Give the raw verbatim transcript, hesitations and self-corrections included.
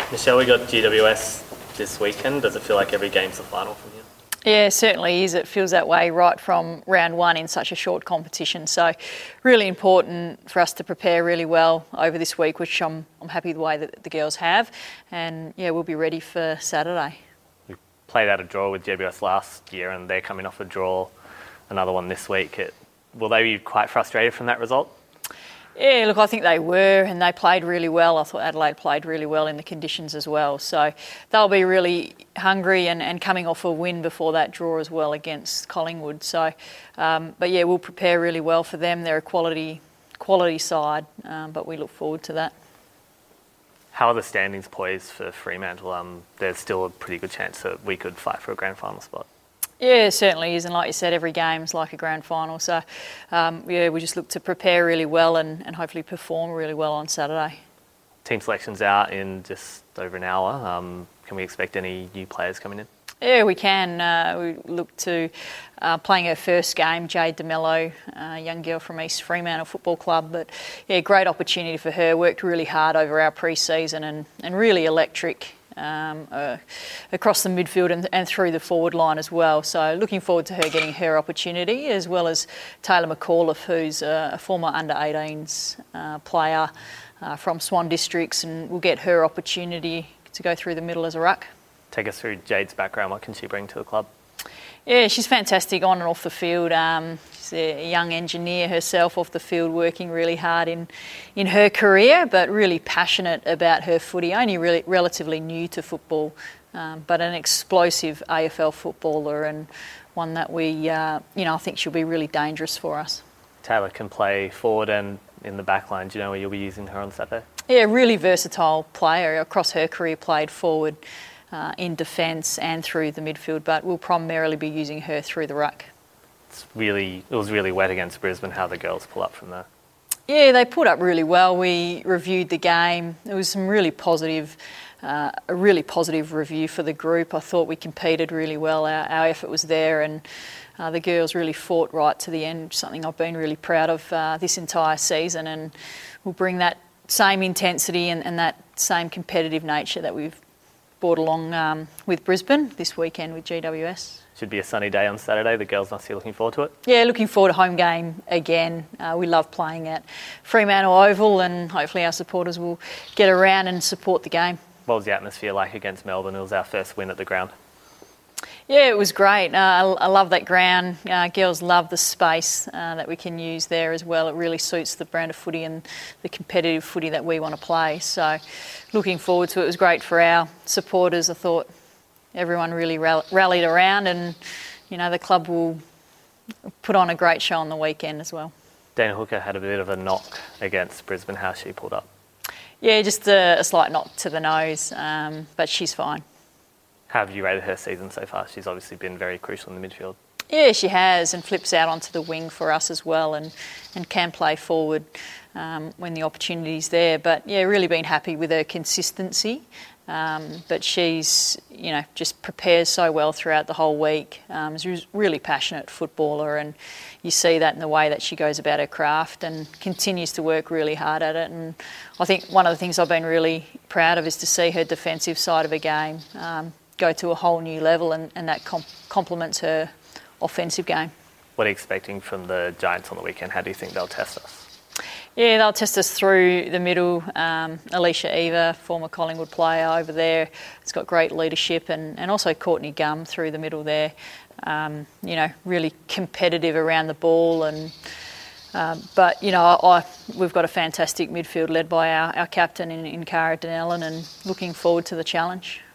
Michelle, we got G W S this weekend. Does it feel like every game's the final from here? Yeah, it certainly is. It feels that way right from round one in such a short competition. So really important for us to prepare really well over this week, which I'm, I'm happy the way that the girls have. And yeah, we'll be ready for Saturday. We played out a draw with G W S last year and they're coming off a draw, another one this week. It, will they be quite frustrated from that result? Yeah, look, I think they were, and they played really well. I thought Adelaide played really well in the conditions as well. So they'll be really hungry and, and coming off a win before that draw as well against Collingwood. So, um, but yeah, we'll prepare really well for them. They're a quality, quality side, um, but we look forward to that. How are the standings poised for Fremantle? Um, there's still a pretty good chance that we could fight for a grand final spot. Yeah, it certainly is, and like you said, every game's like a grand final. So, um, yeah, we just look to prepare really well and, and hopefully perform really well on Saturday. Team selection's out in just over an hour. Um, can we expect any new players coming in? Yeah, we can. Uh, we look to uh, playing her first game, Jade DeMello, a young girl from East Fremantle Football Club. But yeah, great opportunity for her. Worked really hard over our pre-season and, and really electric. Um, uh, across the midfield and, and through the forward line as well. So looking forward to her getting her opportunity, as well as Taylor McAuliffe, who's a, a former under eighteens uh, player uh, from Swan Districts, and will get her opportunity to go through the middle as a ruck. Take us through Jade's background. What can she bring to the club? Yeah, she's fantastic on and off the field. Um, she's a young engineer herself off the field, working really hard in, in her career, but really passionate about her footy. Only really relatively new to football, um, but an explosive A F L footballer and one that we, uh, you know, I think she'll be really dangerous for us. Taylor can play forward and in the back line. Do you know where you'll be using her on Saturday? Yeah, really versatile player. Across her career, played forward. Uh, in defence and through the midfield, but we'll primarily be using her through the ruck. It's really, it was really wet against Brisbane. How the girls pull up from there? Yeah, they put up really well. We reviewed the game. There was some really positive, uh, a really positive review for the group. I thought we competed really well. Our, our effort was there, and uh, the girls really fought right to the end. Something I've been really proud of uh, this entire season, and we'll bring that same intensity and, and that same competitive nature that we've brought along um, with Brisbane this weekend with G W S. Should be a sunny day on Saturday. The girls must be looking forward to it. Yeah, looking forward to home game again. Uh, we love playing at Fremantle Oval, and hopefully our supporters will get around and support the game. What was the atmosphere like against Melbourne? It was our first win at the ground. Yeah, it was great. Uh, I, I love that ground. Uh, girls love the space uh, that we can use there as well. It really suits the brand of footy and the competitive footy that we want to play. So looking forward to it. It was great for our supporters. I thought everyone really rall- rallied around, and you know the club will put on a great show on the weekend as well. Dana Hooker had a bit of a knock against Brisbane. How she pulled up? Yeah, just a, a slight knock to the nose, um, but she's fine. How have you rated her season so far? She's obviously been very crucial in the midfield. Yeah, she has, and flips out onto the wing for us as well, and, and can play forward um, when the opportunity's there. But yeah, really been happy with her consistency. Um, but she's, you know, just prepares so well throughout the whole week. Um, she's a really passionate footballer, and you see that in the way that she goes about her craft and continues to work really hard at it. And I think one of the things I've been really proud of is to see her defensive side of a game um, go to a whole new level, and, and that comp- complements her offensive game. What are you expecting from the Giants on the weekend? How do you think they'll test us? Yeah, they'll test us through the middle. Um, Alicia Eva, former Collingwood player over there, has got great leadership, and, and also Courtney Gum through the middle there. Um, you know, really competitive around the ball, and um, but you know, I, I, we've got a fantastic midfield led by our, our captain in, in Cara Donnellan, and looking forward to the challenge.